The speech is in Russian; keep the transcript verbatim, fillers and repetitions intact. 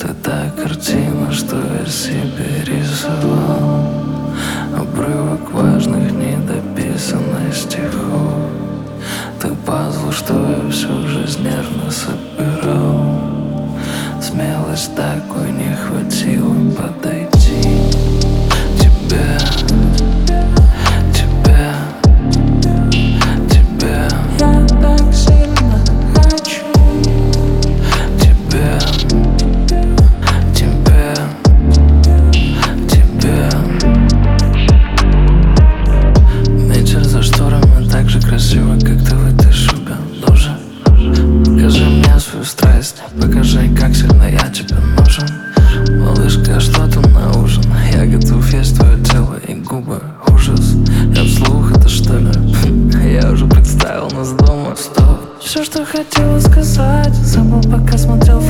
Ты та картина, что я себе рисовал, обрывок важных недописанных стихов. Ты пазл, что я всю жизнь нервно собирал. Смелость такой не хватило подойти к тебе, тебе, тебе. Я так сильно хочу тебе, тебе, тебе. Вечер за шторами так же красиво, как ты в этой шубе. Тоже покажи мне свою страсть, покажи, как сильно я тебе нужен. Малышка, что там на ужин? Я готов есть твое тело и губы. Ужас, я вслух это что ли? Я уже представил нас дома. Стоп, все, что хотела сказать, забыл, пока смотрел